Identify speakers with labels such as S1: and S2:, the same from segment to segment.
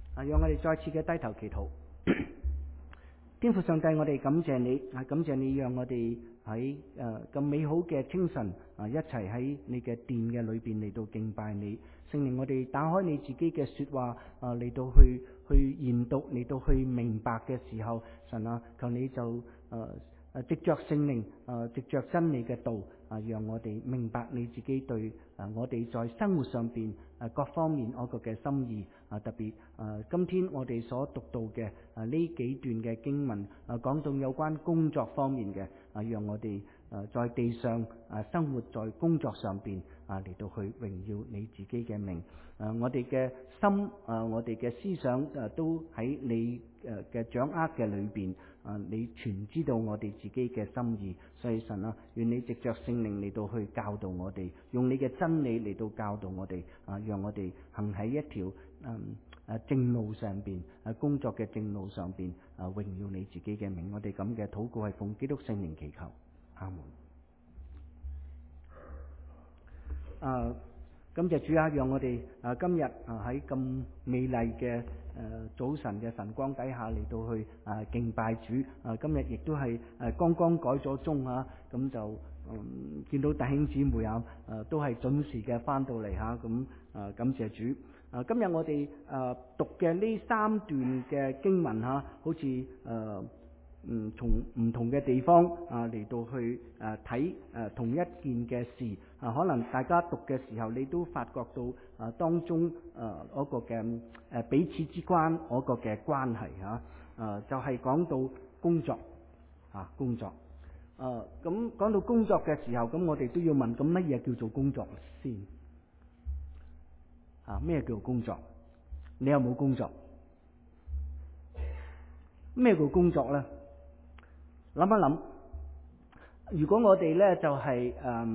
S1: 讓我哋再次嘅低頭祈禱。天父上帝，我哋感謝你，感謝你讓我哋喺咁美好嘅清晨一齊喺你嘅殿嘅裏邊嚟到敬拜你。聖靈，我哋打開你自己嘅說話嚟到去研讀，嚟到去明白嘅時候，神啊，求你就藉着聖靈藉着真理嘅道讓我哋明白你自己對我哋在生活上邊各方面嗰個嘅心意特別今天我哋所讀到嘅呢幾段嘅經文講到有關工作方面嘅讓我哋在地上生活在工作上邊嚟到去榮耀你自己嘅名。我哋嘅心我哋嘅思想都喺你嘅掌握嘅裏邊你全知道我哋自己嘅心意。所以神啊，願你藉着聖靈嚟到去教導我哋，用你嘅真理嚟到教導我哋讓我哋行喺一條正路上邊工作嘅正路上邊榮耀你自己嘅名。我哋咁嘅禱告係奉基督聖名祈求，阿門。感謝主啊，讓我哋今日喺咁美麗嘅早晨嘅晨光底下嚟到去敬拜主。今日亦都係剛剛改咗鐘咁就見到弟兄姊妹都係準時嘅翻到嚟咁感謝主。今日我哋讀嘅呢三段嘅經文好似從唔同嘅地方嚟到去睇同一件嘅事可能大家讀嘅時候你都發覺到當中嗰個嘅彼此之間嗰個嘅關係就係講到工作工作咁講到工作嘅時候，咁我哋都要問，咁乜嘢叫做工作先咩叫做工作？你有冇工作？咩叫工作呢？諗一諗，如果我哋呢就係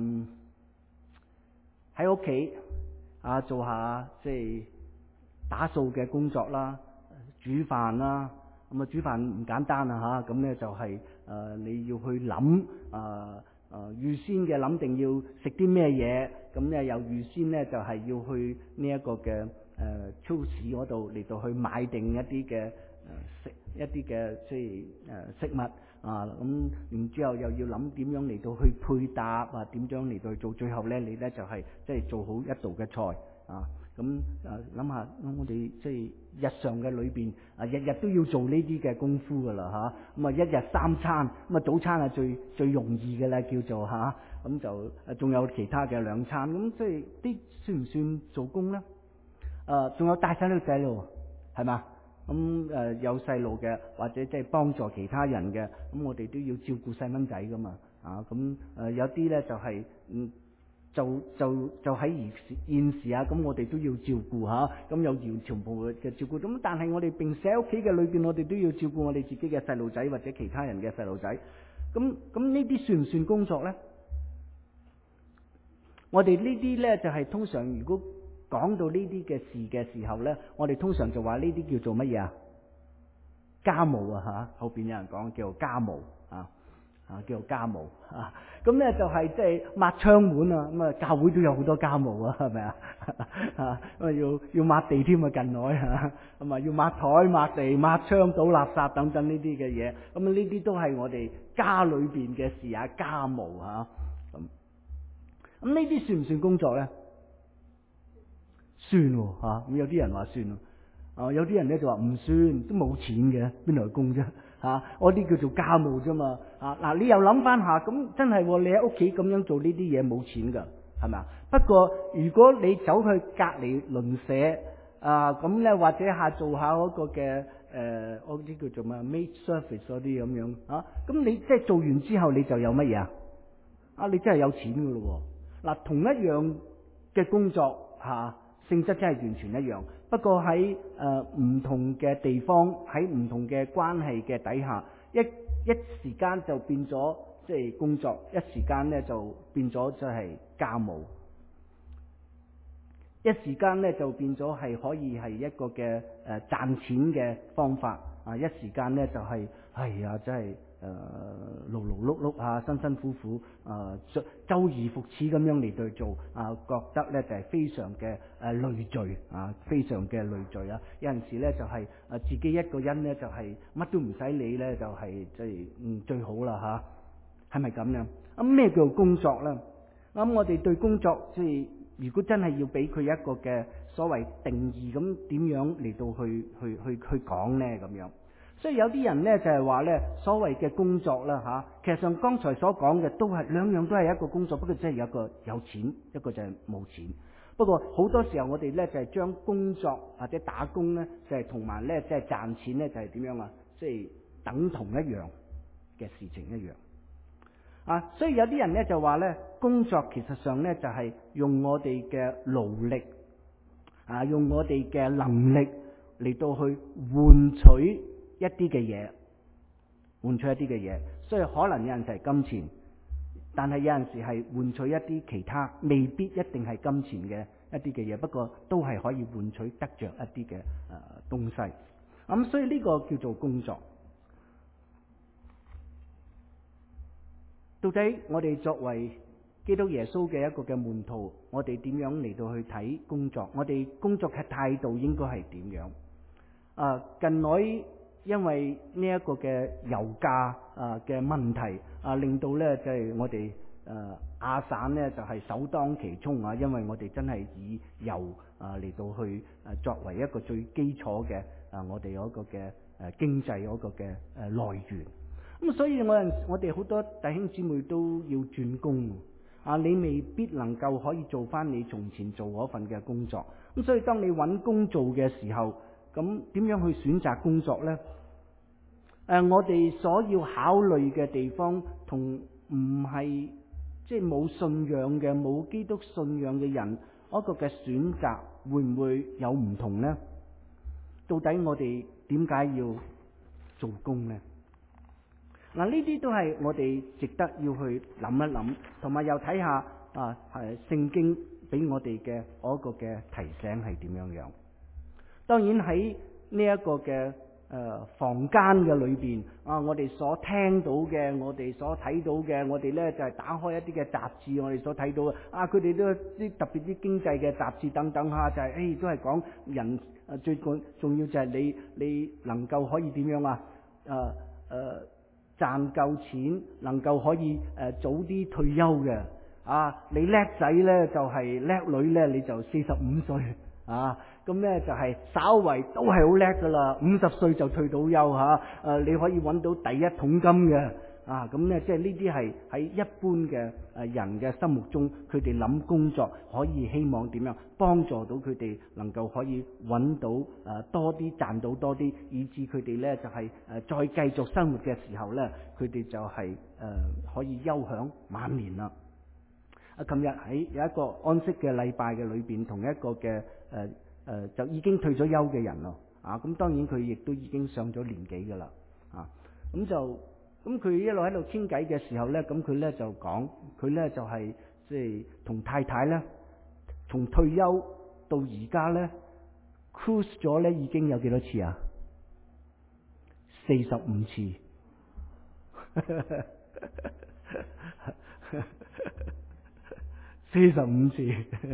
S1: 喺屋企做下即係打掃嘅工作啦，煮飯啦，咁煮飯唔簡單咁呢就係你要去諗預先嘅諗定要食啲咩嘢，咁呢又預先呢就係要去呢一個嘅超市嗰度嚟到去買定一啲嘅一啲嘅即係食物咁然之後又要諗點樣嚟到去配搭點樣嚟到去做，最後呢你呢就係即係做好一道嘅菜咁諗下我哋即係日常嘅裏邊日日都要做呢啲嘅功夫噶啦咁一日三餐，咁早餐係最容易嘅啦，叫做咁就仲有其他嘅兩餐，咁即係啲算唔算做工呢？仲有帶細路仔咯，係嘛？咁有細路嘅或者即係幫助其他人嘅，咁我哋都要照顧細蚊仔噶嘛咁有啲咧就係就喺現時咁我哋都要照顧咁有全部嘅照顧，咁但係我哋並且喺屋企嘅裏邊，我哋都要照顧我哋自己嘅細路仔或者其他人嘅細路仔，咁呢啲算唔算工作咧？我哋呢啲咧就係通常如果講到呢啲嘅事嘅時候呢，我哋通常就話呢啲叫做乜嘢家務後邊有人講叫做家務叫做家務咁呢就係即係抹窗門咁教會都有好多家務係咪要抹地添近來咁要抹台抹地抹窗倒垃圾等等呢啲嘅嘢，咁呢啲都係我哋家裏邊嘅事家務咁呢啲算唔算工作呢？算咁有啲人話算有啲人咧就話唔算，都冇錢嘅，邊度去工啫我啲叫做家務啫嘛你又諗翻下，咁真係你喺屋企咁樣做呢啲嘢冇錢噶，係咪？不過如果你走去隔離鄰舍咁咧，或者做下嗰個嘅嗰啲叫做咩 maid service 嗰啲咁樣咁你即係做完之後你就有乜嘢你真係有錢噶咯同一樣嘅工作性質真係完全一樣，不過喺唔同嘅地方，喺唔同嘅關係嘅底下，一時間就變咗即係工作，一時間呢就變咗就係家務，一時間呢就變咗係可以係一個嘅賺錢嘅方法一時間呢就係真係勞勞碌碌啊，辛辛苦苦周而復始咁樣嚟到做覺得咧就係非常嘅累贅非常嘅累贅啊！有陣時咧就係自己一個人咧就係乜都唔使理咧，就係即係最好啦嚇，係咪咁樣？咁咩叫做工作咧？咁我哋對工作即係如果真係要俾佢一個嘅所謂定義，咁點樣嚟到去講咧咁樣？所以有啲人咧就係話咧，所謂嘅工作啦其實上剛才所講嘅都係兩樣都係一個工作，不過即係有一個有錢，一個就係冇錢。不過好多時候我哋咧就係將工作或者打工咧就係同埋咧即係賺錢咧就係點樣啊？即係等同一樣嘅事情一樣。所以有啲人咧就話咧，工作其實上咧就係用我哋嘅勞力用我哋嘅能力嚟到去換取一啲嘅嘢，所以可能有陣時係金錢，但係有陣時係換取一啲其他，未必一定係金錢嘅一啲嘅嘢，不過都係可以換取得着一啲嘅東西。咁所以呢個叫做工作。到底我哋作為基督耶穌嘅一個嘅門徒，我哋點樣嚟到去睇工作？我哋工作嘅態度應該係點樣？近來因為呢一個嘅油價嘅問題令到咧即係我哋亞省咧就係首當其衝因為我哋真係以油嚟到去作為一個最基礎嘅我哋嗰個嘅經濟嗰個嘅來源。咁所以我哋好多弟兄姊妹都要轉工你未必能夠可以做翻你從前做嗰份嘅工作。咁所以當你揾工做嘅時候，咁點樣去選擇工作呢？我哋所要考慮嘅地方同唔係即係冇信仰嘅、冇基督信仰嘅人嗰個嘅選擇會唔會有唔同呢？到底我哋點解要做工呢？呢啲都係我哋值得要去諗一諗，同埋又睇下聖經俾我哋嘅嗰個嘅提醒係點樣樣。當然喺呢一個嘅房間嘅裏邊我哋所聽到嘅，我哋所睇到嘅，我哋咧就係打開一啲嘅雜誌，我哋所睇到佢哋都啲特別啲經濟嘅雜誌等等就係都係講人最重要就係你能夠可以點樣賺夠錢，能夠可以早啲退休嘅你叻仔咧就係叻女咧，你就45歲咁咧就係稍為都係好叻噶啦，50歲就退到休你可以揾到第一桶金嘅咁咧，即係呢啲係喺一般嘅人嘅心目中，佢哋諗工作可以希望點樣幫助到佢哋能夠可以揾到多啲，賺到多啲，以致佢哋咧就係再繼續生活嘅時候咧，佢哋就係可以休享晚年啦。琴日喺有一個安息嘅禮拜嘅裏邊，同一個嘅就已經退咗休嘅人咯咁當然佢亦都已經上咗年紀噶啦咁佢一路喺度傾偈嘅時候咧，咁佢咧就講，佢咧就係即係同太太咧，從退休到而家咧 cruise 咗咧已經有幾多次45次45次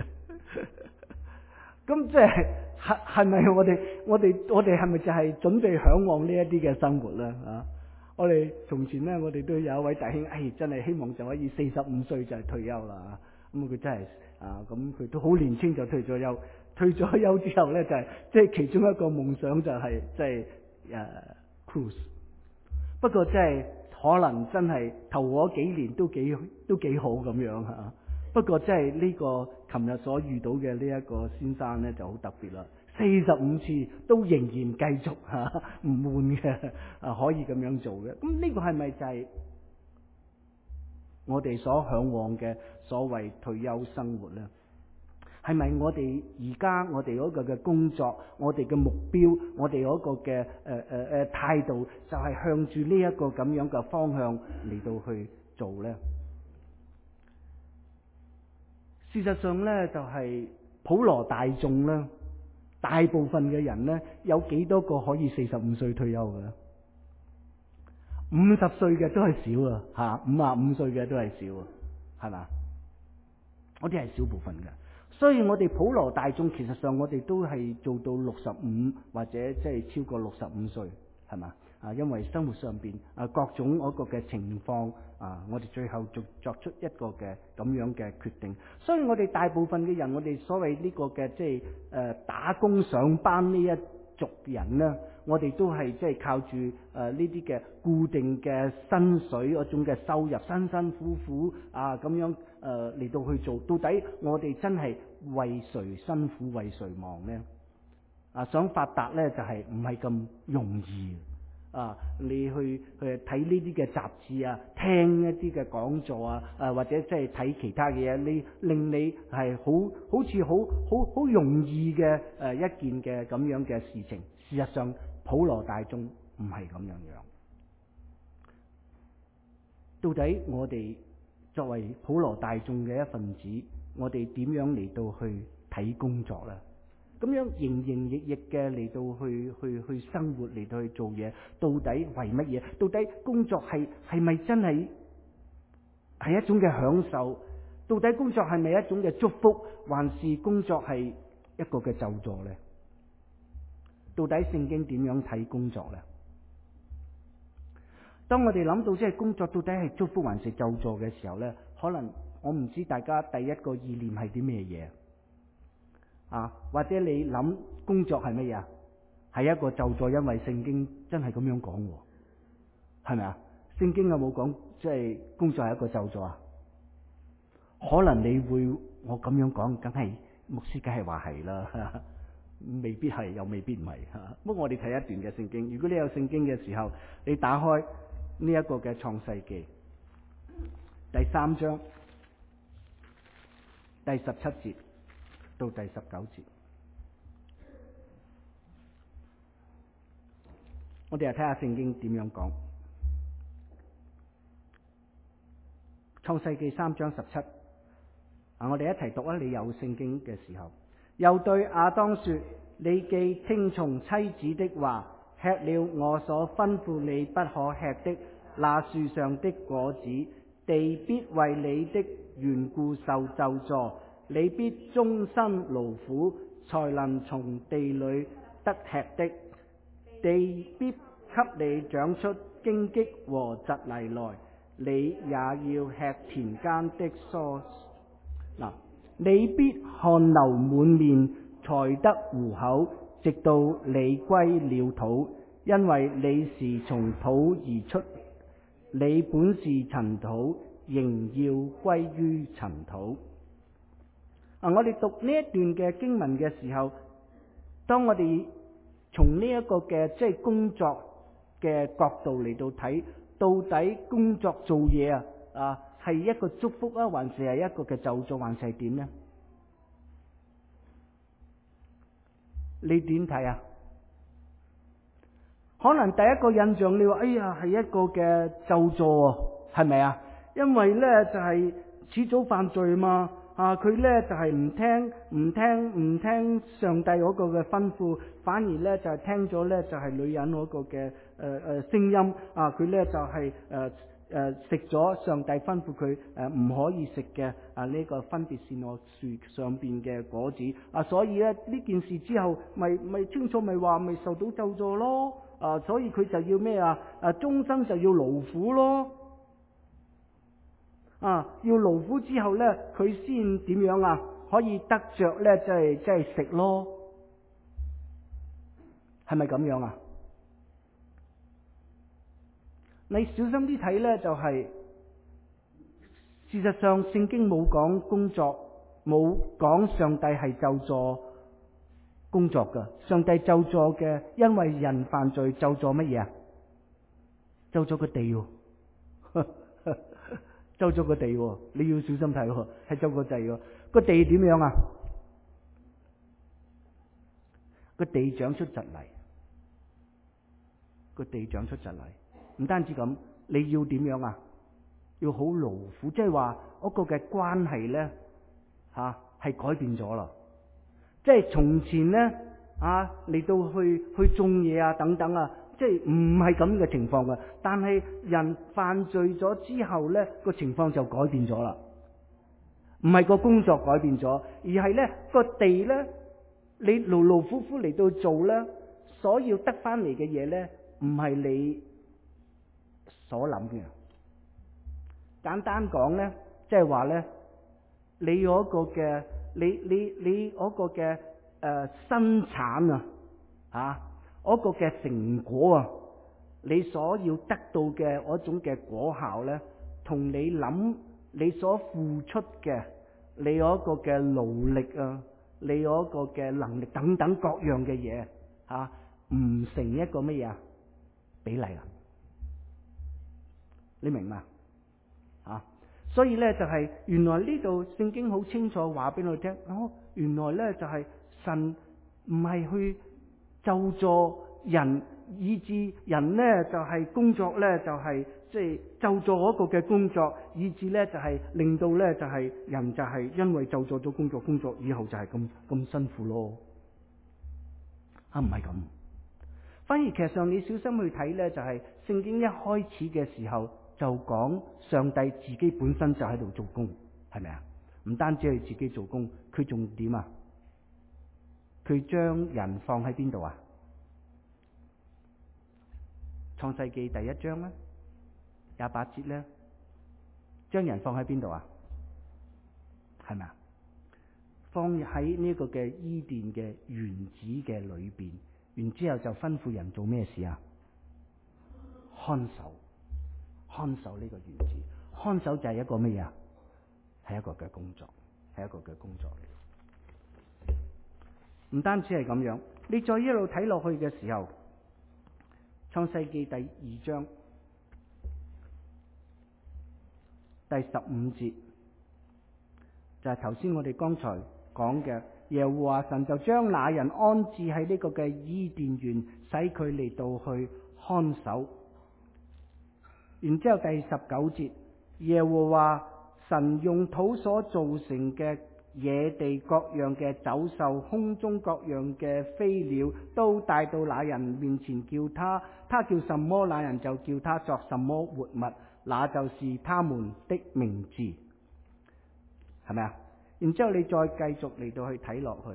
S1: 咁即係咪我哋係咪就係準備向往呢一啲嘅生活咧我哋從前咧，我哋都有一位弟兄，真係希望就可以45歲就係退休啦咁佢真係咁佢都好年輕就退咗休。退咗休之後咧，就係即係其中一個夢想就係即係cruise。不過即係可能真係頭嗰幾年都幾好咁樣不過即係呢個琴日所遇到嘅呢一個先生咧就好特別啦。45次都仍然繼續唔悶嘅可以咁樣做嘅。咁呢個係咪就係我哋所向往嘅所謂退休生活呢？係咪我哋而家我哋嗰個嘅工作，我哋嘅目標，我哋嗰個嘅態度，就係向住呢一個咁樣嘅方向嚟到去做呢？事實上呢，就係普羅大眾呢，大部分嘅人呢，有幾多個可以45歲退休嘅？ 50歲嘅都係少啊，55歲嘅都係少啊，係嘛？我哋係少部分嘅，所以我哋普羅大眾其實上我哋都係做到65或者即係超過65歲，係嘛？因為生活上邊各種嗰個嘅情況我哋最後作出一個嘅咁樣嘅決定。所以我哋大部分嘅人，我哋所謂呢個嘅即係打工上班呢一族人呢，我哋都係即係靠住呢啲嘅固定嘅薪水嗰種嘅收入，辛辛苦苦咁樣嚟到去做。到底我哋真係為誰辛苦為誰忙呢？想發達呢，就係唔係咁容易。你去睇呢啲嘅雜誌聽一啲嘅講座或者即係睇其他嘅嘢，令你係好似好容易嘅一件嘅咁樣嘅事情。事實上，普羅大眾唔係咁樣樣。到底我哋作為普羅大眾嘅一份子，我哋點樣嚟到去睇工作呢？咁樣營營役役嘅嚟到去生活，嚟到去做嘢，到底為乜嘢？到底工作係咪真係一種嘅享受？到底工作係咪一種嘅祝福，還是工作係一個嘅咒詛呢？到底聖經點樣睇工作呢？當我哋諗到即係工作到底係祝福還是咒詛嘅時候呢，可能我唔知大家第一個意念係啲咩嘢？或者你諗工作係乜嘢？係一個咒詛，因為聖經真係咁樣講，係咪啊？聖經有冇講即係工作係一個咒詛啊？可能你會我咁樣講，梗係牧師梗係話係啦，未必係又未必唔係。不過我哋睇一段嘅聖經，如果你有聖經嘅時候，你打開呢一個嘅創世記第3章第17節到第19節，我哋嚟睇下聖經點樣講。創世記3章17，我哋一齊讀啊！你有聖經嘅時候，又對亞當說：你既聽從妻子的話，吃了我所吩咐你不可吃的那樹上的果子，地必為你的緣故受咒詛，你必終身勞苦，才能從地裏得吃的。地必給你長出荊棘和蒺藜來，你也要吃田間的蔬。你必汗流滿面才得糊口，直到你歸了土，因為你是從土而出，你本是塵土，仍要歸於塵土。我哋讀呢一段嘅經文嘅時候，當我哋從呢一個嘅即係工作嘅角度嚟到睇，到底工作做嘢係一個祝福還是係一個嘅咒詛，還是係點呢？你點睇啊？可能第一個印象你話：哎呀，係一個嘅咒詛，係咪啊？因為呢就係始祖犯罪嘛，佢呢就係唔聽上帝嗰個嘅吩咐，反而呢就係聽咗呢就係女人嗰個嘅聲音，佢呢就係食咗上帝吩咐佢唔可以食嘅呢個分別善惡樹上邊嘅果子，所以呢件事之後咪清楚咪話咪受到咒詛咯，所以佢就要咩終生就要勞苦咯，要勞苦之後呢佢先點樣可以得着呢即係食咯，係咪咁樣啊？你小心啲睇呢，就係事實上聖經冇講工作，冇講上帝係咒詛工作噶。上帝咒詛嘅，因為人犯罪，咒詛乜嘢啊？咒詛個地，咒詛個地，你要小心睇，係咒個地。個地點樣啊？個地長出蒺藜，個地長出蒺藜。唔單止咁，你要點樣啊？要好勞苦，即係話嗰個嘅關係呢係改變咗啦。即係從前呢嚟到去種嘢等等即係唔係咁嘅情況嘅。但係人犯罪咗之後呢，個情況就改變咗啦。唔係個工作改變咗，而係呢個地呢，你勞勞苦苦嚟到做呢，所要得翻嚟嘅嘢呢，唔係你所諗嘅。簡單講呢，即係話呢，你嗰個嘅你嗰個嘅生產啊，嗰個嘅成果啊，你所要得到嘅嗰種嘅果效呢，同你諗你所付出嘅你嗰個嘅勞力啊，你嗰個嘅能力等等各樣嘅嘢唔成一個乜嘢比例啊？你明嘛？所以咧就係原來呢度聖經好清楚話俾我哋聽，原來咧就係神唔係去咒詛人，以致人咧就係工作咧就係即係咒詛嗰個嘅工作，以致咧就係令到咧就係人就係因為咒詛咗工作以後就係咁辛苦咯。唔係咁，反而其實上你小心去睇咧，就係聖經一開始嘅時候就講上帝自己本身就喺度做工，係咪啊？唔單止係自己做工，佢仲點啊？佢將人放喺邊度啊？創世記第1章咧，28節咧，將人放喺邊度啊？係咪啊？放喺呢個嘅伊甸嘅園子嘅裏邊，然之後就吩咐人做咩事啊？看守呢個園子，看守就係一個咩啊？係一個嘅工作，係一個嘅工作嚟。唔單止係咁樣，你再一路睇落去嘅時候，創世記第2章第15節，就係頭先我哋剛才講嘅，耶和華神就將那人安置喺呢個嘅伊甸園，使佢嚟到去看守。然之後第19節，耶和華神用土所造成嘅野地各樣嘅走獸，空中各樣嘅飛鳥，都帶到那人面前，叫他叫什麼，那人就叫他作什麼活物，那就是他們的名字，係咪啊？然之後你再繼續嚟到去睇落去。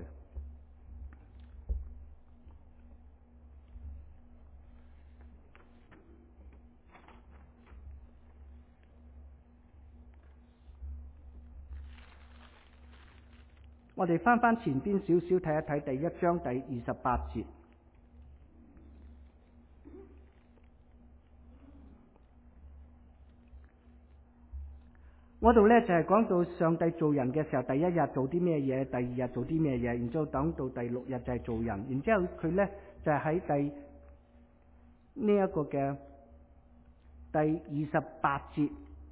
S1: 我哋翻前邊少少睇一睇第1章第28節，嗰度呢就係講到上帝做人嘅時候，第1日做啲咩嘢，第2日做啲咩嘢，然之後等到第6日就係做人，然之後佢呢就係喺呢一個嘅第28節。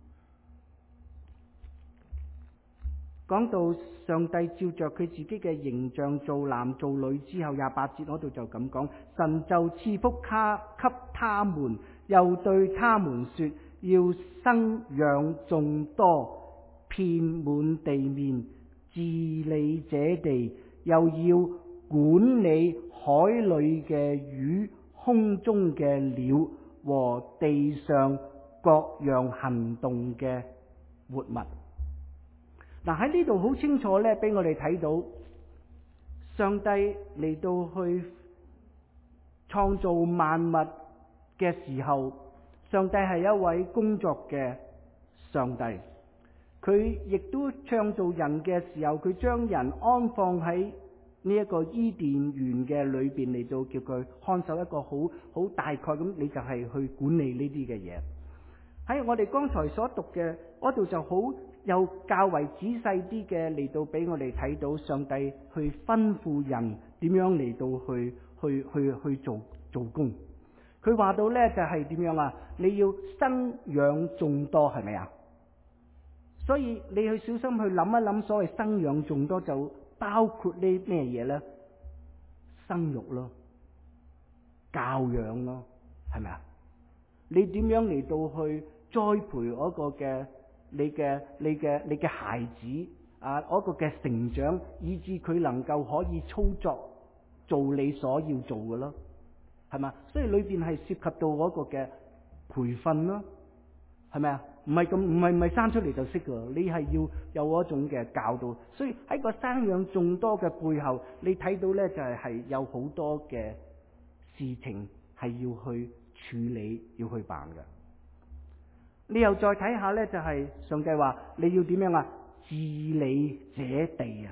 S1: 講到上帝照着佢自己嘅形象造男造女之後，28節嗰度就咁講，神就賜福給他們，又對他們說，要生養眾多，遍滿地面，治理這地，又要管理海裏嘅魚、空中嘅鳥和地上各樣行動嘅活物。嗱，喺呢度好清楚咧，俾我哋睇到上帝嚟到去創造萬物嘅時候，上帝係一位工作嘅上帝。佢亦都創造人嘅時候，佢將人安放喺呢一個伊甸園嘅裏邊，嚟到叫佢看守一個好大概咁，你就係去管理呢啲嘅嘢。喺我哋剛才所讀嘅嗰度就好又較為仔細啲嘅嚟到俾我哋睇到上帝去吩咐人點樣嚟到去做工。佢話到呢就係點樣啊？你要生養眾多，係咪啊？所以你去小心去諗一諗，所謂生養眾多就包括呢咩嘢呢？生育咯，教養咯，係咪啊？你點樣嚟到去栽培嗰個嘅你嘅孩子啊，嗰個嘅成長，以致佢能夠可以操作做你所要做嘅咯， 係嘛？所以裏邊係涉及到嗰個嘅培訓咯，係咪啊？唔係生出嚟就識噶，你係要有嗰種嘅教導。所以喺個生養眾多嘅背後，你睇到咧就係有好多嘅事情係要去處理，要去辦嘅。你又再睇下咧，就係上帝話你要點樣啊？治理這地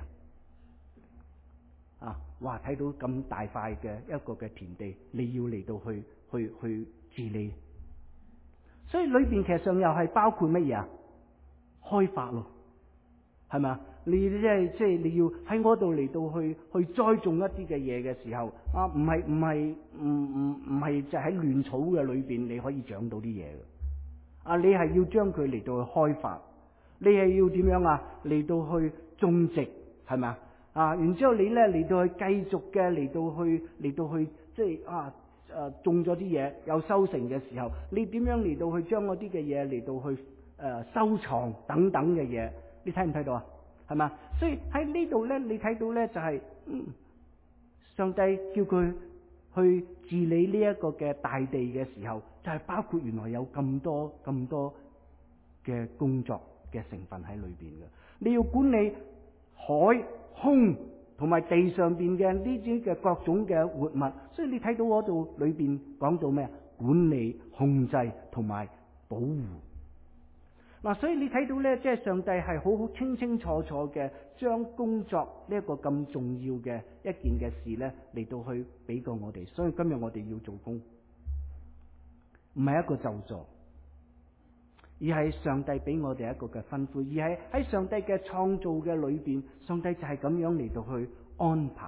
S1: 啊！哇！睇到咁大塊嘅一個嘅田地，你要嚟到去治理。所以裏邊其實上又係包括乜嘢啊？開發咯，係咪啊？你即係你要喺嗰度嚟到去栽種一啲嘅嘢嘅時候啊，唔係就喺亂草嘅裏邊你可以長到啲嘢嘅。啊，你係要將佢嚟到去開發，你係要點樣啊？嚟到去種植，係咪啊？啊，然之後你咧嚟到去繼續嘅嚟到去即係種咗啲嘢有收成嘅時候，你點樣嚟到去將嗰啲嘅嘢嚟到去收藏等等嘅嘢，你睇唔睇到啊？係嘛？所以喺呢度咧，你睇到咧就係上帝叫佢去治理呢一個嘅大地嘅時候，就係包括原來有咁多嘅工作嘅成分喺裏邊嘅。你要管理海空同埋地上邊嘅呢啲嘅各種嘅活物，所以你睇到嗰度裏邊講到咩啊？管理、控制同埋保護。嗱，所以你睇到咧，即係上帝係好清清楚楚嘅，將工作呢一個咁重要嘅一件嘅事咧，嚟到去俾過我哋。所以今日我哋要做工，唔係一個咒詛，而係上帝俾我哋一個嘅吩咐，而係喺上帝嘅創造嘅裏邊，上帝就係咁樣嚟到去安排。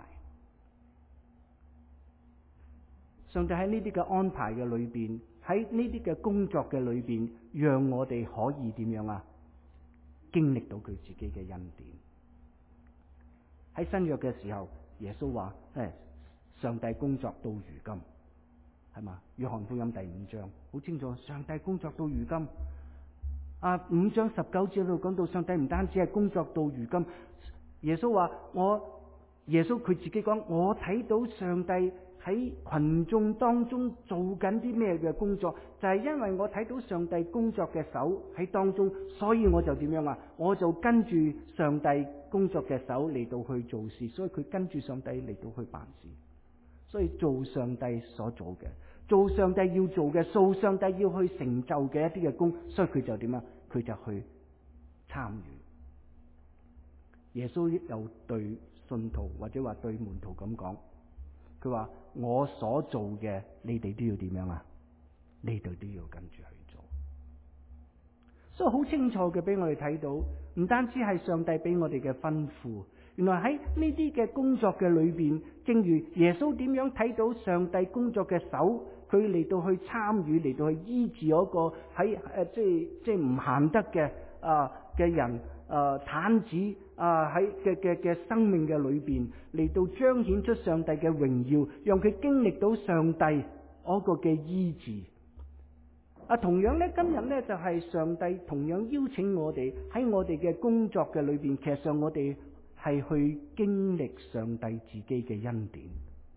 S1: 上帝喺呢啲嘅安排嘅裏邊，喺呢啲嘅工作嘅裏邊，讓我哋可以點樣啊？經歷到佢自己嘅恩典。喺新約嘅時候，耶穌話：上帝工作到如今，係嘛？約翰福音第5章好清楚，上帝工作到如今。5章19節度講到，上帝唔單止係工作到如今。耶穌話：耶穌佢自己講，我睇到上帝喺群眾當中做緊啲咩嘅工作，就係因為我睇到上帝工作嘅手喺當中，所以我就點樣啊？我就跟住上帝工作嘅手嚟到去做事，所以佢跟住上帝嚟到去辦事，所以做上帝所做嘅，做上帝要做嘅，做上帝要去成就嘅一啲嘅工，所以佢就點啊？佢就去參與。耶穌又對信徒或者話對門徒咁講，佢話：我所做嘅，你哋都要點樣啊？你哋都要跟住去做。所以好清楚嘅俾我哋睇到，唔單止係上帝俾我哋嘅吩咐，原來喺呢啲嘅工作嘅裏邊，正如耶穌點樣睇到上帝工作嘅手，佢嚟到去參與，嚟到去醫治嗰個喺即係唔行得嘅嘅人。癱子喺嘅生命嘅裏邊嚟到彰顯出上帝嘅榮耀，讓佢經歷到上帝嗰個嘅醫治。同樣咧，今日咧就係上帝同樣邀請我哋喺我哋嘅工作嘅裏邊，其實上我哋係去經歷上帝自己嘅恩典，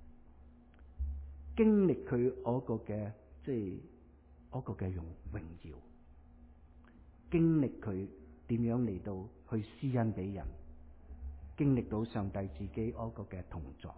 S1: 經歷佢嗰個嘅即係嗰個嘅榮耀，經歷佢點樣嚟到去施恩俾人，經歷到上帝自己嗰個嘅同在。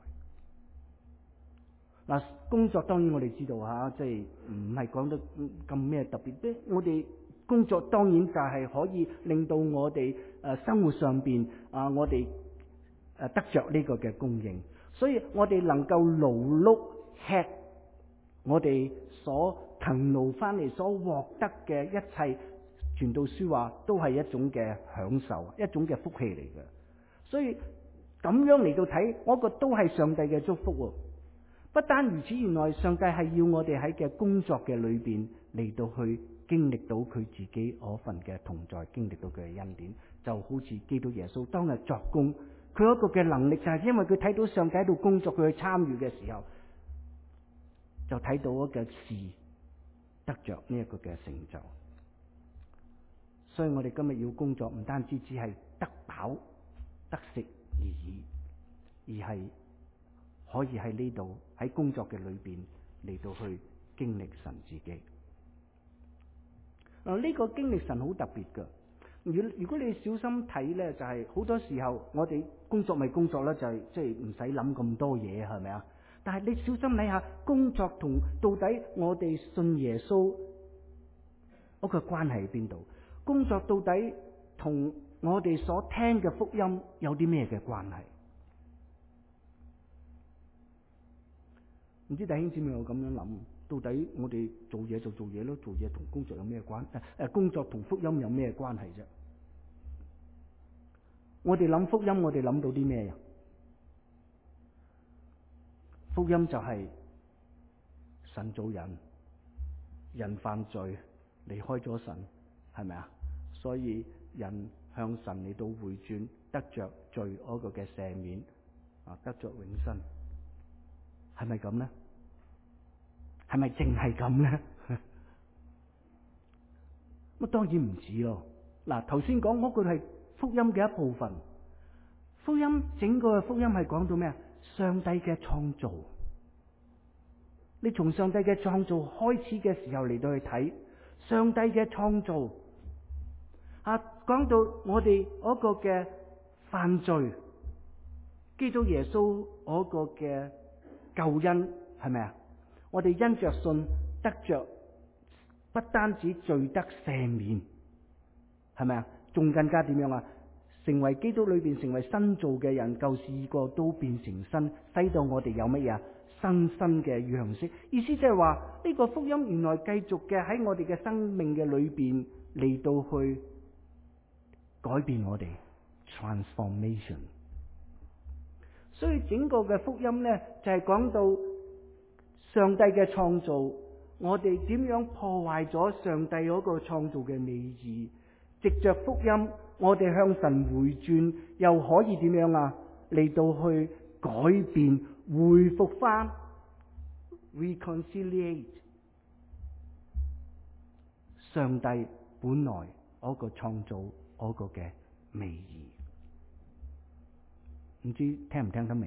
S1: 工作當然我哋知道即係唔係講得咁咩特別啫。我哋工作當然就係可以令到我哋生活上邊我哋得着呢個嘅供應，所以我哋能夠勞碌吃我哋所勤勞翻嚟所獲得嘅一切。傳道書話都係一種嘅享受，一種嘅福氣嚟嘅。所以咁樣嚟到睇，我覺得都係上帝嘅祝福。不單如此，原來上帝係要我哋喺嘅工作嘅裏邊嚟到去經歷到佢自己嗰份嘅同在，經歷到佢嘅恩典。就好似基督耶穌當日作工，佢嗰個嘅能力就係因為佢睇到上帝喺度工作，佢去參與嘅時候，就睇到嗰個事得着呢一個嘅成就。所以我哋今日要工作，唔單止只係得飽得食而已，而係可以喺呢度喺工作嘅裏邊嚟到去經歷神自己。呢個經歷神好特別噶。如果你小心睇呢，就係好多時候我哋工作咪工作啦，就係即係唔使諗咁多嘢，係咪啊？但係你小心睇下，工作同到底我哋信耶穌嗰個關係喺邊度？工作到底同我哋所聽嘅福音有啲咩嘅關係？唔知弟兄姊妹有咁樣諗，到底我哋做嘢就做嘢咯，做嘢同工作有咩關？工作同福音有咩關係啫？我哋諗福音，我哋諗到啲咩呀？福音就係神造人，人犯罪離開咗神，係咪啊？所以人向神嚟到回轉，得着罪嗰個嘅赦免，得着永生，係咪咁呢？係咪淨係咁呢？咁當然唔止咯。嗱，頭先講嗰句係福音嘅一部分。福音整個嘅福音係講到咩啊？上帝嘅創造。你從上帝嘅創造開始嘅時候嚟到去睇上帝嘅創造，講到我哋嗰個嘅犯罪，基督耶穌嗰個嘅救恩，係咪啊？我哋因着信得着，不單止罪得赦免，係咪啊？仲更加點樣啊？成為基督裏邊成為新造嘅人，舊事過都變成新，使到我哋有乜嘢啊？新嘅樣式。意思即係話呢個福音原來繼續嘅喺我哋嘅生命嘅裏邊嚟到去改變我哋 transformation。所以整個嘅福音呢，就係講到上帝嘅創造，我哋點樣破壞咗上帝嗰個創造嘅美意，藉着福音我哋向神回轉，又可以點樣啊？嚟到去改變，回復翻 reconciliate 上帝本來嗰個創造嗰個嘅美意。唔知聽唔聽得明？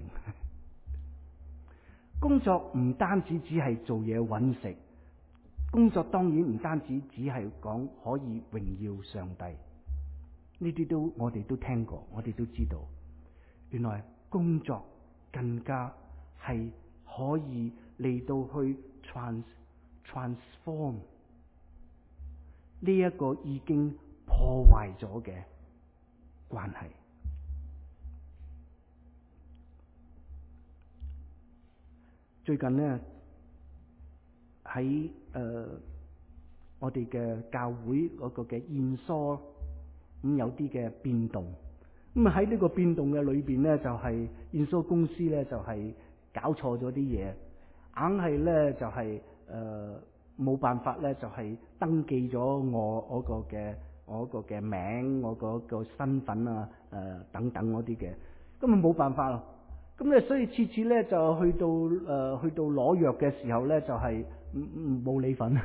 S1: 工作唔單止只係做嘢揾食，工作當然唔單止只係講可以榮耀上帝，呢啲都我哋都聽過，我哋都知道，原來工作更加係可以嚟到去 transform 呢一個已經破壞咗嘅關係。最近呢，喺我哋嘅教會嗰個嘅燕梳咁有啲嘅變動，咁喺呢個變動嘅裏邊呢，就係燕梳公司呢，就係搞錯咗啲嘢，硬係呢，就係冇辦法呢，就係登記咗我嗰個嘅名，我嗰個身份啊等等嗰啲嘅，咁啊冇辦法咯。咁咧，所以次次咧就去到攞藥嘅時候咧，就係冇你份，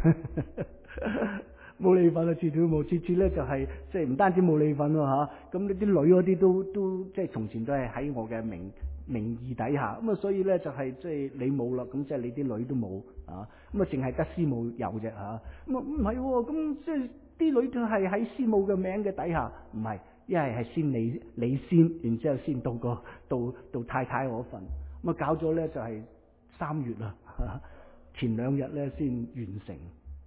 S1: 冇你份啊！次次冇，次次咧就係即係唔單止冇你份咯嚇。咁呢啲女嗰啲都即係從前都係喺我嘅名義底下，咁啊所以咧就係即係你冇啦，咁即係你啲女都冇啊，咁啊淨係得師母有啫嚇。咁啊唔係喎，咁即係啲女都係喺師母嘅名嘅底下，唔係。一係先你先，然之後先到太太嗰份，咁啊搞咗咧就係3月啦，前2日咧先完成，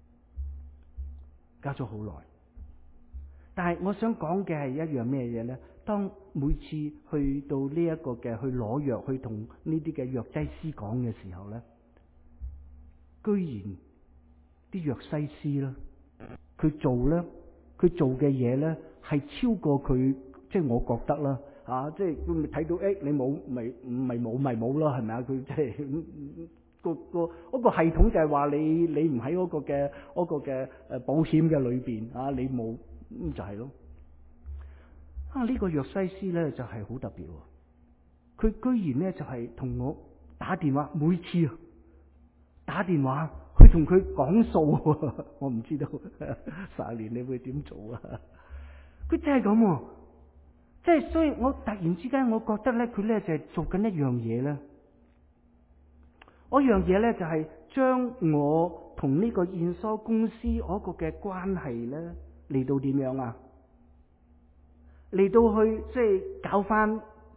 S1: 搞咗好耐。但係我想講嘅係一樣咩嘢咧？當每次去到呢一個嘅去攞藥，去同呢啲嘅藥劑師講嘅時候咧，居然啲藥劑師咧，佢做嘅嘢咧。係超過佢，即係我覺得啦，即係會唔會睇到你冇咪冇咯，係咪啊？佢即係嗰個系統就係話你唔喺嗰個嘅保險嘅裏邊你冇，咁就係咯。呢個藥劑師咧就係好特別，佢居然咧就係同我打電話，每次打電話去同佢講數，我唔知道30年你會點做啊？佢真係咁，即係所以我突然之間我覺得咧，佢咧就係做緊一樣嘢咧。嗰樣嘢咧就係將我同呢個燕梳公司嗰個嘅關係咧嚟到點樣啊？嚟到去即係搞翻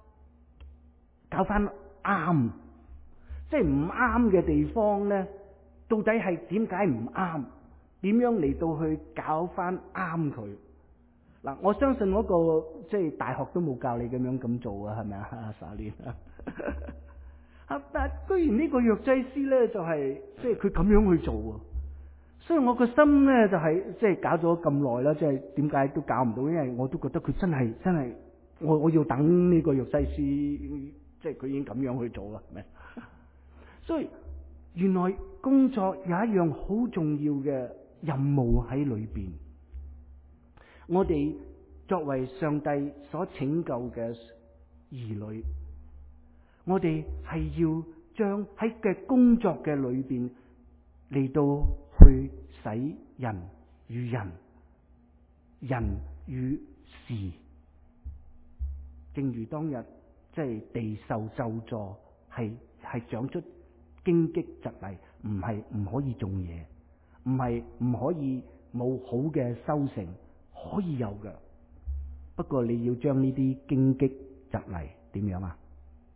S1: 啱，即係唔啱嘅地方咧，到底係點解唔啱？點樣嚟到去搞翻啱佢？嗱，我相信嗰個即係大學都冇教你咁樣咁做啊，係咪啊？撒連啊！但係居然呢個藥劑師咧就係即係佢咁樣去做啊！所以我個心咧就係即係搞咗咁耐啦，即係點解都搞唔到？因為我都覺得佢真係我要等呢個藥劑師，即係佢已經咁樣去做啦，係咪？所以原來工作有一樣好重要嘅任務喺裏邊。我哋作為上帝所拯救嘅兒女，我哋係要將喺嘅工作嘅裏邊嚟到去使人與人、人與事，正如當日即係地受咒詛，係長出荊棘蒺藜，唔係唔可以種嘢，唔係唔可以冇好嘅收成，可以有嘅。不過你要將呢啲荊棘蒺藜點樣啊？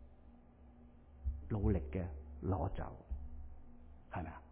S1: 努力嘅攞走，係咪啊？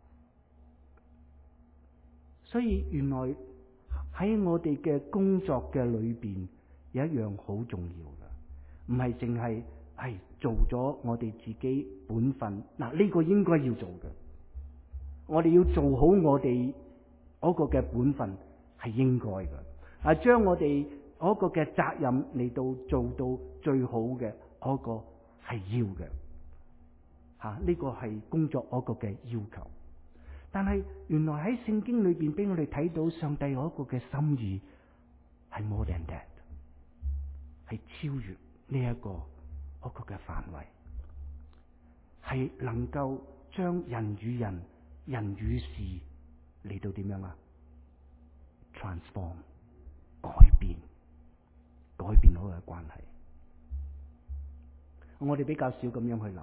S1: 所以原來喺我哋嘅工作嘅裏邊有一樣好重要嘅，唔係淨係做咗我哋自己本分。嗱，呢個應該要做嘅，我哋要做好我哋嗰個嘅本分係應該嘅，將我哋嗰個嘅責任嚟到做到最好嘅嗰個係要嘅。呢個係工作嗰個嘅要求，但係原來喺聖經裏邊俾我哋睇到上帝嗰個嘅心意係 more than that， 係超越呢一個嗰個嘅範圍，係能夠將人與人、人與事嚟到點樣啊 transform 改變嗰個關係。我哋比較少咁樣去諗。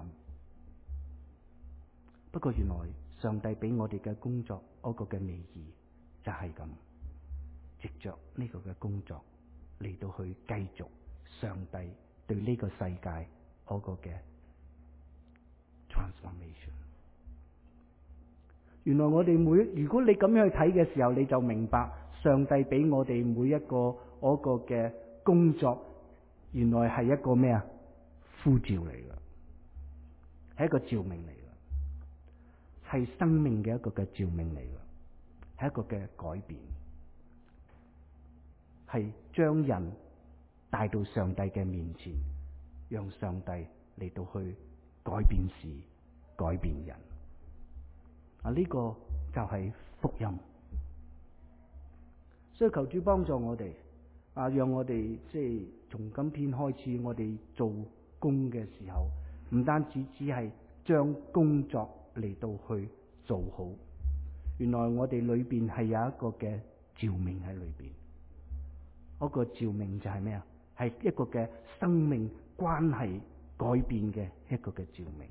S1: 不過原來上帝俾我哋嘅工作嗰個嘅美意就係咁，藉着呢個嘅工作嚟到去繼續上帝對呢個世界嗰個嘅 transformation。原來我哋如果你咁樣去睇嘅時候，你就明白上帝俾我哋每一個嗰個嘅工作，原來係一個咩啊？呼召嚟㗎，係一個召命嚟㗎。係生命嘅一個嘅召命嚟㗎，係一個嘅改變，係將人帶到上帝嘅面前，讓上帝嚟到去改變事、改變人。呢個就係福音。所以求主幫助我哋，讓我哋即係從今天開始，我哋做工嘅時候，唔單止只係將工作嚟到去做好，原來我哋裏邊係有一個嘅召命喺裏邊。嗰個召命就係咩啊？係一個嘅生命關係改變嘅一個嘅召命，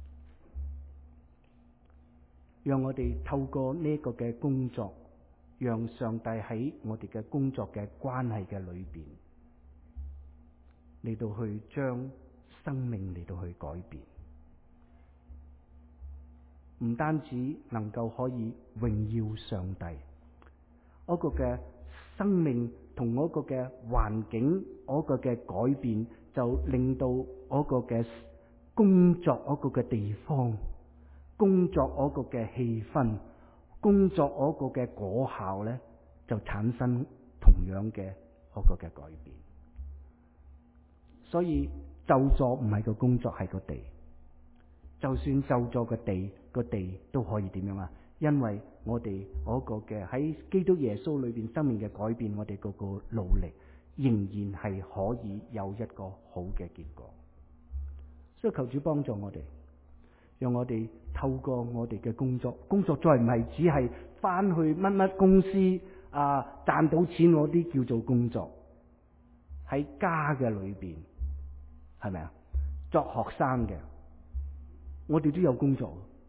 S1: 讓我哋透過呢一個嘅工作，讓上帝喺我哋嘅工作嘅關係嘅裏邊嚟到去將生命嚟到去改變。唔單止能夠可以榮耀上帝，嗰個嘅生命同嗰個嘅環境嗰個嘅改變，就令到嗰個嘅工作嗰個嘅地方、工作嗰個嘅氣氛、工作嗰個嘅果效咧，就產生同樣嘅嗰個嘅改變。所以咒詛唔係個工作，係個地。就算咒詛個地都可以點樣啊？因為我哋嗰個嘅喺基督耶穌裏邊生命嘅改變，我哋嗰個努力仍然係可以有一個好嘅結果。所以求主幫助我哋，讓我哋透過我哋嘅工作再唔係只係翻去乜乜公司賺到錢嗰啲叫做工作。喺家嘅裏邊，係咪啊？作學生嘅，我哋都有工作，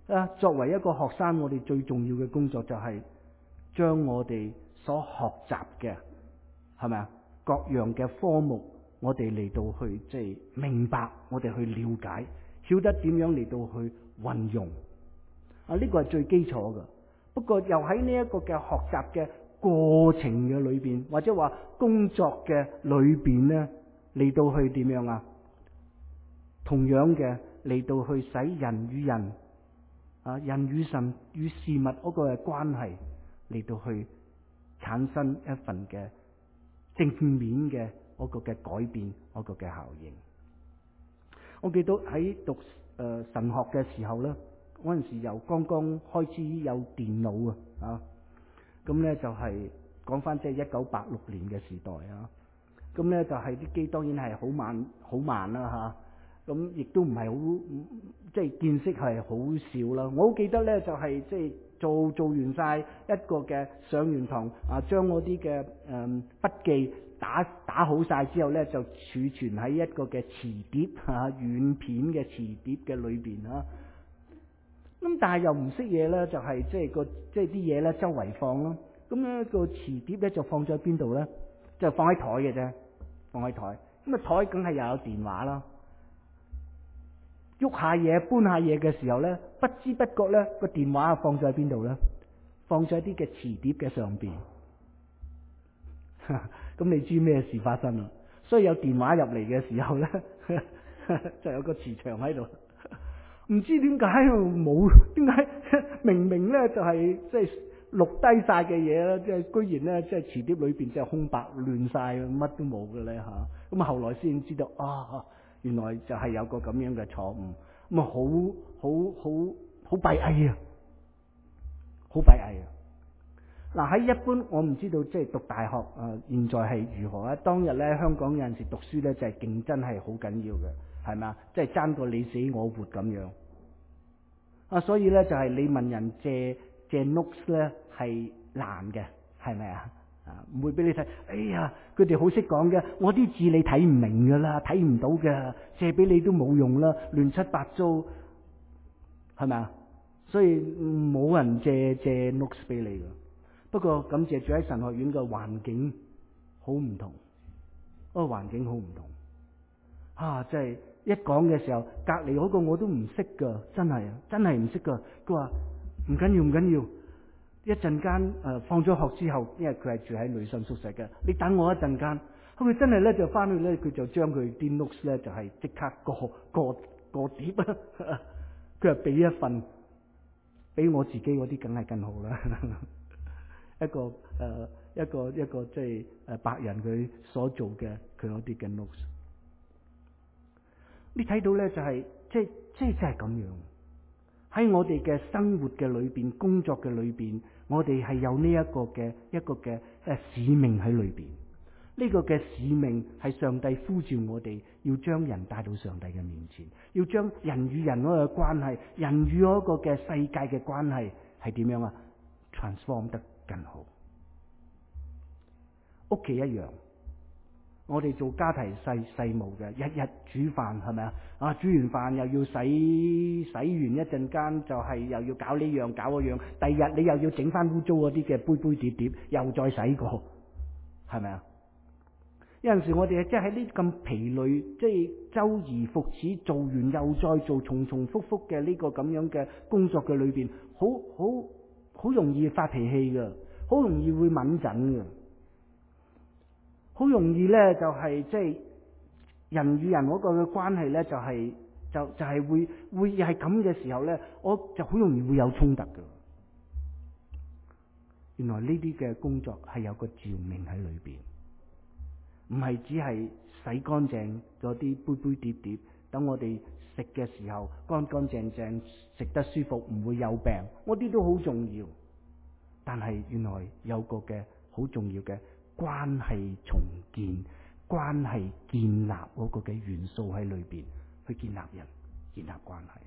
S1: 作為一個學生，我哋最重要嘅工作就係將我哋所學習嘅係咪啊各樣嘅科目，我哋嚟到去即係明白，我哋去了解，曉得點樣嚟到去運用。呢個係最基礎嘅。不過又喺呢一個嘅學習嘅過程嘅裏邊，或者話工作嘅裏邊咧，嚟到去點樣啊？同樣嘅嚟到去使人與人人與神與事物嗰個嘅關係嚟到去產生一份嘅正面嘅嗰個嘅改變，嗰個嘅效應。我記得喺讀神學嘅時候咧，嗰陣時又剛剛開始有電腦咁咧就係講翻即係1986年嘅時代咁咧就係啲機當然係好慢啦咁亦都唔係好即係見識係好少啦。我好記得咧就係即係做完晒一個嘅上完堂將嗰啲嘅筆記打好晒之後咧，就儲存喺一個嘅磁碟軟片嘅磁碟嘅裏邊咁但係又唔識嘢咧，就係即係啲嘢咧周圍放咯。咁咧個磁碟咧就放咗喺邊度咧？就放喺台嘅啫，放喺台。咁台梗係又有電話啦。喐下嘢搬下嘢嘅時候咧，不知不覺咧個電話放咗喺邊度咧？放咗喺啲嘅磁碟嘅上邊。咁你知咩事發生啦？所以有電話入嚟嘅時候咧，就有個磁場喺度。唔知點解冇？點解明明咧就係即係錄低晒嘅嘢啦，即係居然咧即係磁碟裏邊即係空白亂晒，乜都冇嘅咧咁後來先知道原來就係有個咁樣嘅錯誤，咁好閉翳好閉翳嗱，喺一般我唔知道即係讀大學現在係如何當日咧香港有陣時讀書咧就係競爭係好緊要嘅，係咪啊？即係爭過你死我活咁樣所以咧就係你問人借 notes 咧係難嘅，係咪啊？唔會俾你睇。哎呀，佢哋好識講嘅，我啲字你睇唔明噶啦，睇唔到嘅，借俾你都冇用啦，亂七八糟，係咪啊？所以冇人借 notes 俾你噶。不過感謝住喺神學院嘅環境好唔同，個環境好唔同即係一講嘅時候，隔離嗰個我都唔識噶，真係唔識噶。佢話唔緊要。一陣間放咗學之後，因為佢係住喺女生宿舍嘅，你等我一陣間。佢真係咧就翻去咧，佢就將佢啲 notes 咧就係即刻過碟佢係俾一份，俾我自己嗰啲梗係更好啦。一個即係白人佢所做嘅佢嗰啲嘅 notes， 你睇到咧就係即係咁樣。喺我哋嘅生活嘅裏邊，工作嘅裏邊，我哋係有呢一個嘅使命喺裏邊。呢個嘅使命係上帝呼召我哋，要將人帶到上帝嘅面前，要將人與人嗰個關係，人與嗰個嘅世界嘅關係係點樣transform 得更好。屋企一樣，我哋做家庭細務嘅，日日煮飯係咪啊？煮完飯又要洗完一陣間，就係又要搞呢樣搞嗰樣。第二日你又要整翻污糟嗰啲嘅杯碟碟，又再洗過，係咪啊？有陣時我哋即係喺呢咁疲累，即係周而復始做完又再做，重重複複嘅呢個咁樣嘅工作嘅裏邊，好容易發脾氣㗎，好容易會敏感㗎。好容易咧，就係即係人與人嗰個嘅關係咧，就係會係咁嘅時候咧，我就好容易會有衝突㗎。原來呢啲嘅工作係有個召命喺裏邊，唔係只係洗乾淨嗰啲杯碟碟，等我哋食嘅時候乾乾淨淨，食得舒服，唔會有病。嗰啲都好重要，但係原來有個嘅好重要嘅關係重建、關係建立嗰個嘅元素喺裏邊，去建立人、建立關係。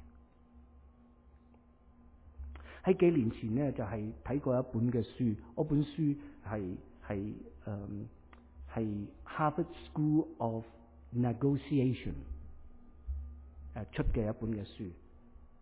S1: 喺幾年前呢，就係睇過一本嘅書，嗰本書係 Harvard School of Negotiation 出嘅一本嘅書。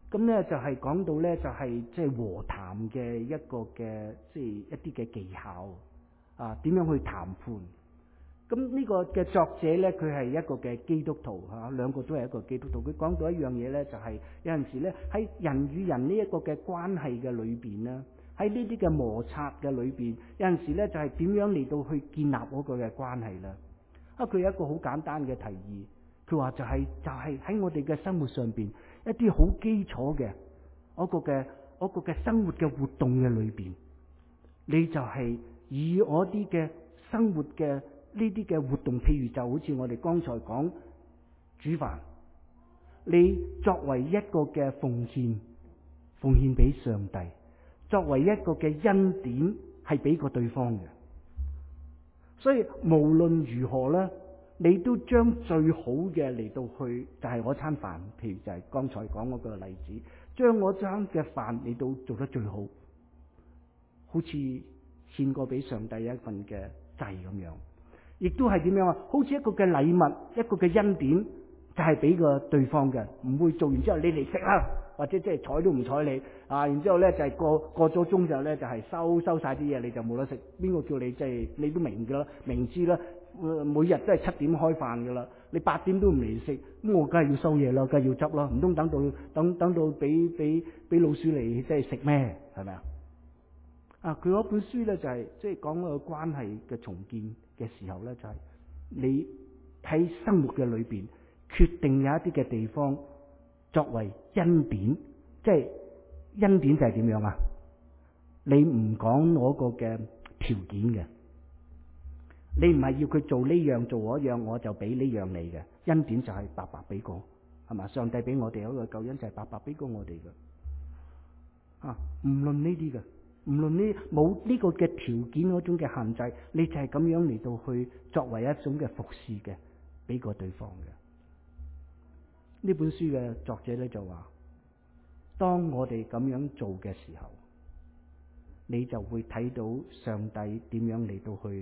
S1: 咁咧就係講到咧就係即係和談嘅一個嘅即係一啲嘅技巧啊，點樣去談判。咁呢個嘅作者咧，佢係一個嘅基督徒嚇，兩個都係一個基督徒。佢講到一樣嘢咧，就係有陣時咧喺人與人呢一個嘅關係嘅裏邊咧，喺呢啲嘅摩擦嘅裏邊，有陣時咧就係點樣嚟到去建立嗰個嘅關係啦。佢有一個好簡單嘅提議，佢話就係喺我哋嘅生活上邊一啲好基礎嘅嗰個嘅生活嘅活動嘅裏邊，你就係以我啲嘅生活嘅呢啲嘅活動，譬如就好似我哋剛才講煮飯，你作為一個嘅奉獻俾上帝，作為一個嘅恩典係俾個對方嘅。所以無論如何咧，你都將最好嘅嚟到去，就係我餐飯，譬如就係剛才講嗰個例子，將我餐嘅飯嚟到做得最好，好似獻過俾上帝一份嘅祭咁樣。亦都係點樣啊？好似一個嘅禮物，一個嘅恩典，就係俾個對方嘅，唔會做完之後你嚟食啦，或者即係睬都唔睬你啊！然之後咧就係過咗鐘之後咧就係收晒啲嘢，你就冇得食。邊個叫你即係你都明噶啦，明知啦，每日都係7點開飯噶啦，你8點都唔嚟食，咁我梗係要收嘢啦，梗係要執啦，唔通等到俾老鼠嚟即係食咩？係咪啊？佢嗰本書咧就係即係講個關係嘅重建嘅時候咧，就係你喺生活嘅裏邊決定有一啲嘅地方作為恩典，即係恩典就係點樣啊？你唔講嗰個嘅條件嘅，你唔係要佢做呢樣做嗰樣，我就俾呢樣你嘅。恩典就係白白俾過，係嘛？上帝俾我哋有一個救恩就係白白俾過我哋嘅，唔論呢啲嘅。無論呢冇呢個嘅條件嗰種嘅限制，你就係咁樣嚟到去作為一種嘅服侍嘅，俾個對方嘅。呢本書嘅作者咧就話，當我哋咁樣做嘅時候，你就會睇到上帝點樣嚟到去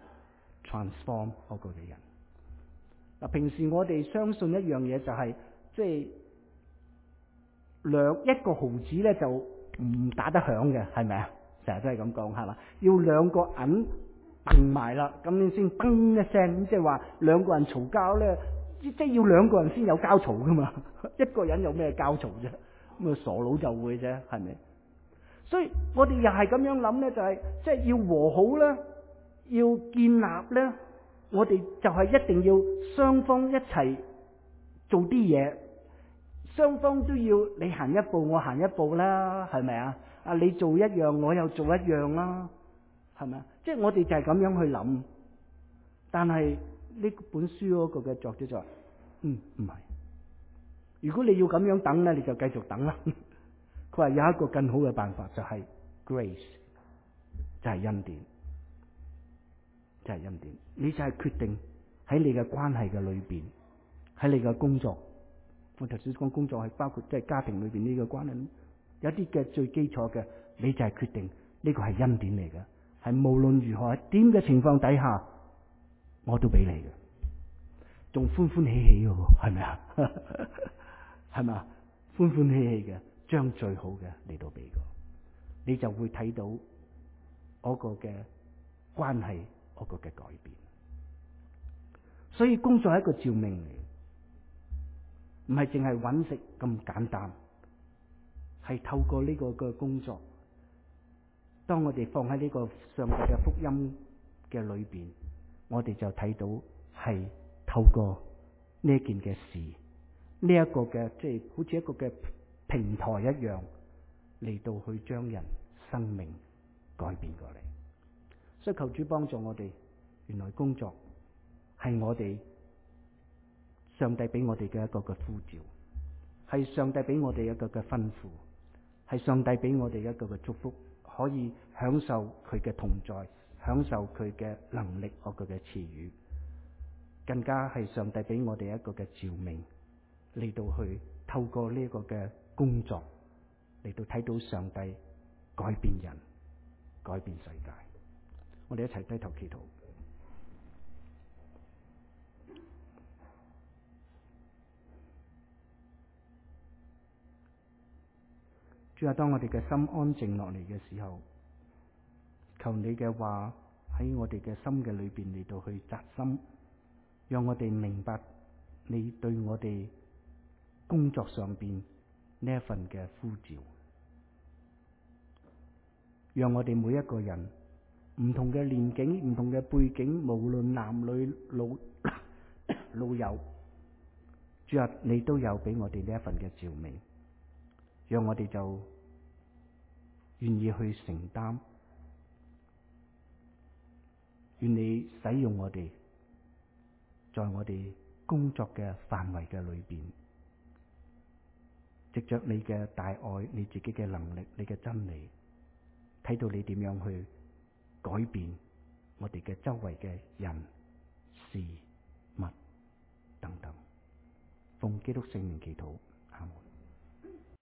S1: transform 嗰個嘅人。嗱，平時我哋相信一樣嘢就係，即係一個毫子咧就唔打得響嘅，係咪啊？成日都係咁講，係嘛？要兩個銀掟埋啦，咁你先噔一聲，即係話兩個人嘈交咧，即係要兩個人先有交嘈噶嘛。一個人有咩交嘈啫？咁啊傻佬就會啫，係咪？所以我哋又係咁樣諗咧，就係即係要和好啦，要建立咧，我哋就係一定要雙方一齊做啲嘢。雙方都要你行一步，我行一步啦，係咪啊？你做一樣，我又做一樣啦，係咪啊？即係我哋就係咁樣去諗。但係呢本書嗰個嘅作者就話：唔係。如果你要咁樣等咧，你就繼續等啦。佢話有一個更好嘅辦法，就係 grace， 就係恩典，就係恩典。你就係決定喺你嘅關係嘅裏邊，喺你嘅工作。我頭先講工作係包括即係家庭裏邊呢個關係，有啲嘅最基礎嘅，你就係決定呢個係恩典嚟嘅，係無論如何點嘅情況底下，我都俾你嘅，仲歡歡喜喜嘅，係咪啊？係咪啊？歡歡喜喜嘅，將最好嘅嚟到俾個，你就會睇到嗰個嘅關係，嗰個嘅改變。所以工作係一個召命嚟。唔係淨係揾食咁簡單，係透過呢個嘅工作，當我哋放喺呢個上帝嘅福音嘅裏邊，我哋就睇到係透過呢件嘅事，呢一個嘅即係好似一個嘅平台一樣，嚟到去將人生命改變過嚟。所以求主幫助我哋，原來工作係我哋上帝俾我哋嘅一個嘅呼召，係上帝俾我哋一個嘅吩咐，係上帝俾我哋一個嘅祝福，可以享受佢嘅同在，享受佢嘅能力，我佢嘅賜予，更加係上帝俾我哋一個嘅召命，嚟到去透過呢個嘅工作嚟到睇到上帝改變人，改變世界。我哋一齊低頭祈禱。 主啊，當我哋嘅心安靜落嚟嘅時候，求你嘅話喺我哋嘅心嘅裏邊嚟到去扎心，讓我哋明白你對我哋工作上邊呢一份嘅呼召，讓我哋每一個人唔同嘅年紀、唔同嘅背景，無論男女老幼，主啊，你都有俾我哋呢一份嘅召命，讓我哋就願意去承擔，願你使用我哋，在我哋工作嘅範圍嘅裏邊，藉着你嘅大愛、你自己嘅能力、你嘅真理，睇到你點樣去改變我哋嘅周圍嘅人事物等等。奉基督聖名祈禱。